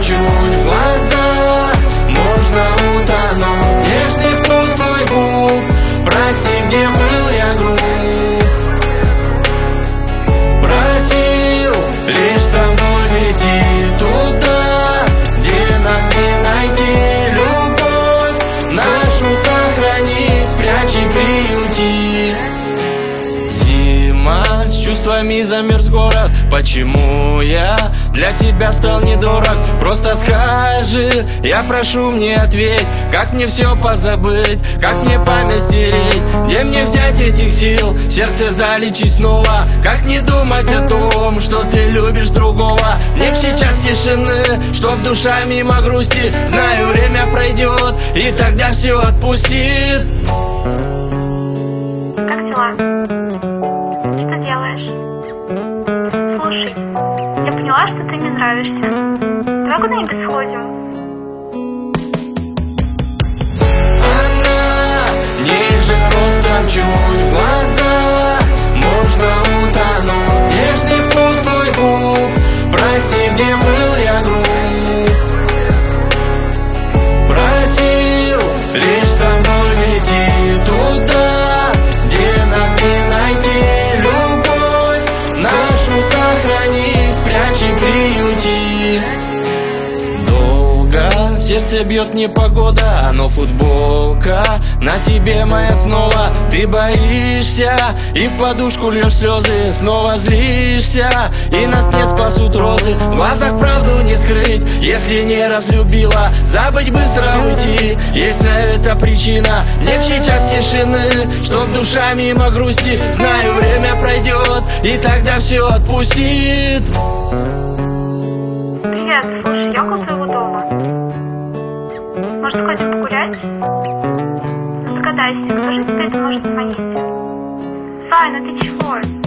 чуть в глаза, можно утонуть. Нежный вкус твой губ, прости, где был я груб. Просил лишь со мной лети туда, где нас не найти. Любовь нашу сохрани, спрячь и приюти. Зима, с чувствами замерз город. Почему я для тебя стал недорог? Просто скажи, я прошу, мне ответь. Как мне все позабыть, как мне память стереть? Где мне взять этих сил, сердце залечить снова? Как не думать о том, что ты любишь другого? Мне б сейчас тишины, чтоб душа мимо грусти. Знаю, время пройдет, и тогда все отпустит. Как дела? Что делаешь? Слушай, я поняла, что ты мне нравишься. Давай куда-нибудь сходим. Она ниже ростом, чуть в глаза, можно утонуть. Нежный вкус твой губ, прости, где был я груб. Просил лишь со мной лети туда, где нас не найти. Любовь нашу сохрани, спрячь и приюти. Долго в сердце бьет непогода, но футболка на тебе моя снова. Ты боишься и в подушку льешь слезы, снова злишься, и нас не спасут розы. В глазах правду не скрыть, если не разлюбила. Забыть, быстро уйти, есть на это причина. Мне б сейчас тишины, чтоб душа мимо грусти. Знаю, время пройдет, и тогда все отпустит. Привет, слушай, я около твоего дома. Может, сходим погулять? Ну, догадайся, кто же теперь может звонить? Сай, ну ты чего?